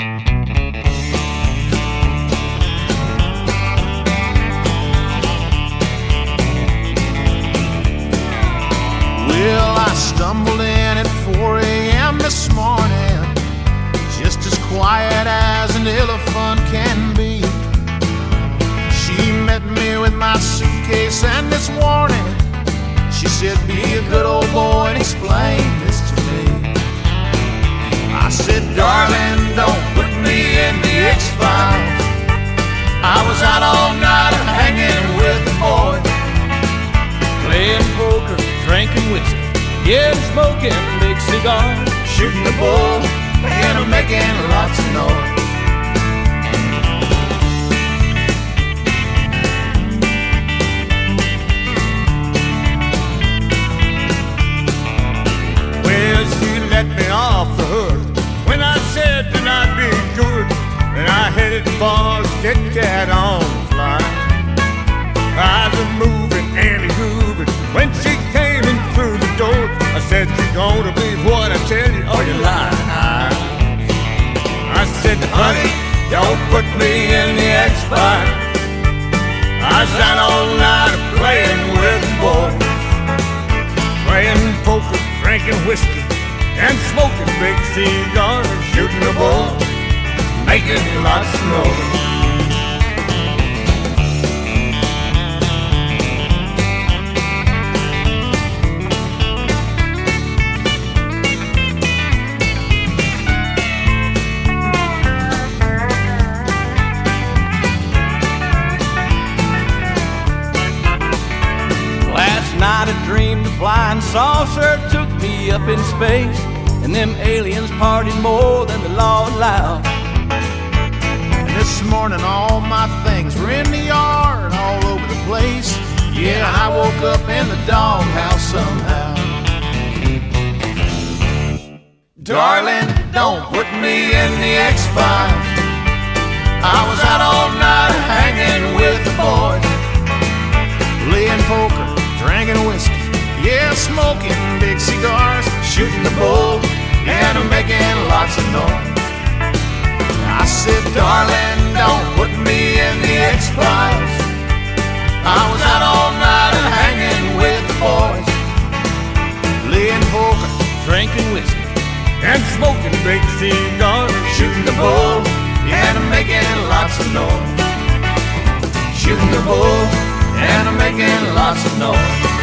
Well, I stumbled in at 4 a.m. this morning, just as quiet as an elephant can be. She met me with my suitcase and this warning. She said, be a good old boy and explain this to me. I said, darling, don't put me in the X-Files. I was out all night hanging with the boys, playing poker, drinking whiskey, yeah, smoking big cigars, shooting the bull, and making lots of noise. Well, she let me off the hook when I said that I'd be good, and I headed for Kit Kat on the fly. I was moving and grooving when she came in through the door. I said, you gonna believe what I tell you, or you lie? I said, honey, don't put me in the X-Files. I sat all night playing with the boys, playing poker, drinking whiskey, and smoking big cigars, shooting the bull, making lots of noise. Night I dreamed a flying saucer took me up in space, and them aliens partied more than the law allowed. And this morning all my things were in the yard, all over the place. Yeah, I woke up in the doghouse somehow. Darling, don't put me in the X-Files. I was out all night hanging with the boys, playing poker, drinking whiskey, yeah, smoking big cigars, shooting the bull, and making lots of noise. I said, darling, don't put me in the X-Files. I was out all night hanging with the boys, playing poker, drinking whiskey, and smoking big cigars, shooting the bull, and making lots of noise. Shooting the bull, and I'm making lots of noise.